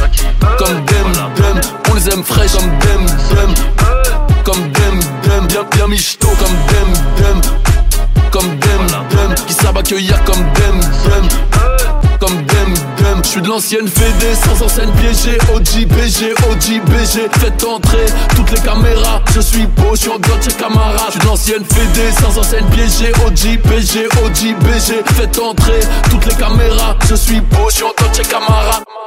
Comme Dem, on les aime fraîches comme Dem. Comme Dem, bien michto comme Dem. Comme Dem, qui savent accueillir comme Dem. Comme Dem, j'suis de l'ancienne Fédé, sans enseigne piégée. OG BG, faites entrer toutes les caméras. Je suis beau, j'suis en Dolce Camara. J'suis de l'ancienne Fédé, sans enseigne piégée. OG BG, faites entrer toutes les caméras. Je suis beau, j'suis en Dolce Camara.